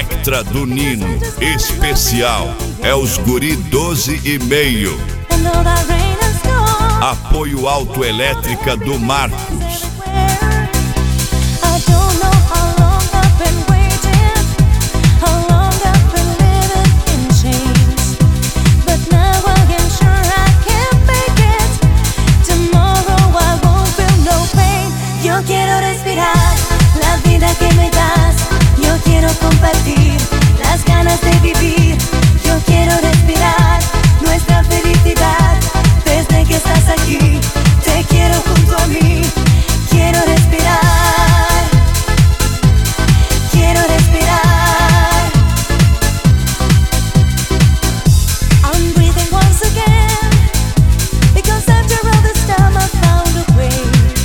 Vectra do Nino, especial, é os guri 12,5. Apoio Autoelétrica do Marcos. Yo quiero respirar la vida que me das. Yo quiero compartir las ganas de vivir. Yo quiero respirar nuestra felicidad. Desde que estás aquí, te quiero junto a mí. Quiero respirar. Quiero respirar. I'm breathing once again, because after all this time I found a way.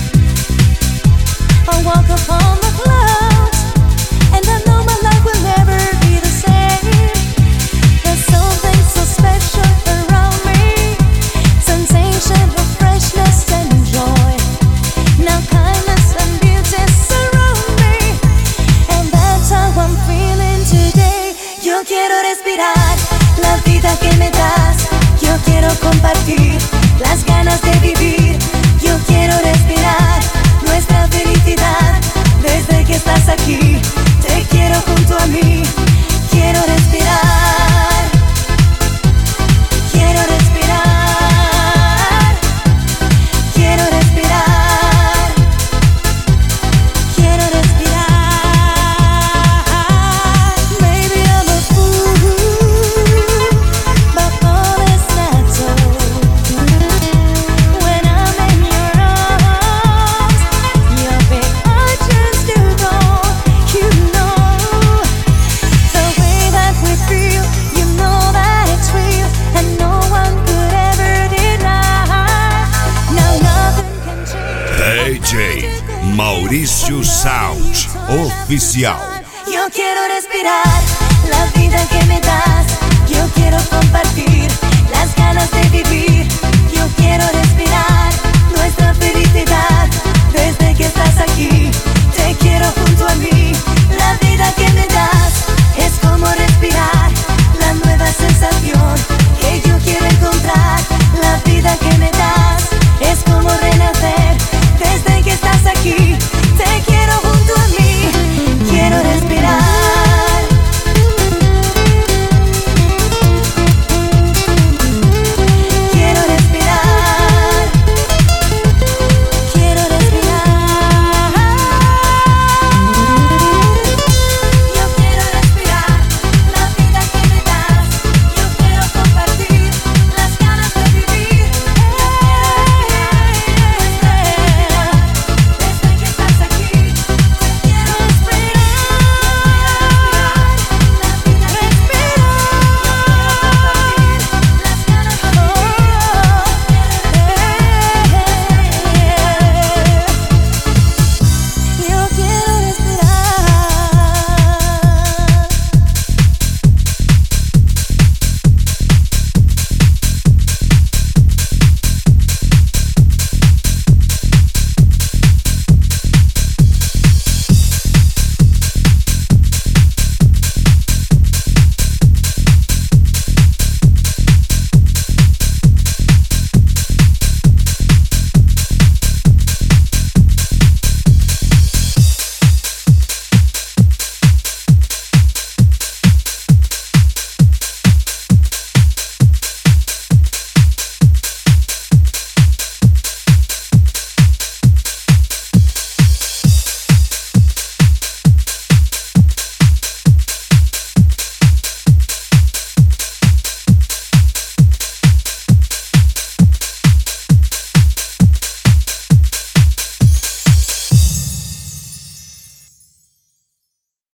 I walk upon the clouds, and I know my life will never be the same. There's something so special around me, sensation of freshness and joy. Now kindness and beauty surround me, and that's how I'm feeling today. Yo quiero respirar la vida que me das. Yo quiero compartir las ganas de vivir. Yo quiero respirar nuestra felicidad. Desde que estás aquí, te quiero junto a mí. Quiero respirar. Quiero respirar. Quiero respirar. Quiero respirar. Maybe I'm a fool, but all is not so. When I'm in your arms, your big arches do go. You know the way that we feel. You know that it's real, and no one could ever deny. Now nothing can change. DJ Maurício Sound Oficial. Yo quiero respirar la vida que me das. Yo quiero compartir las ganas de vivir. Yo quiero respirar nuestra felicidad. Desde que estás aquí, te quiero junto a mí. La vida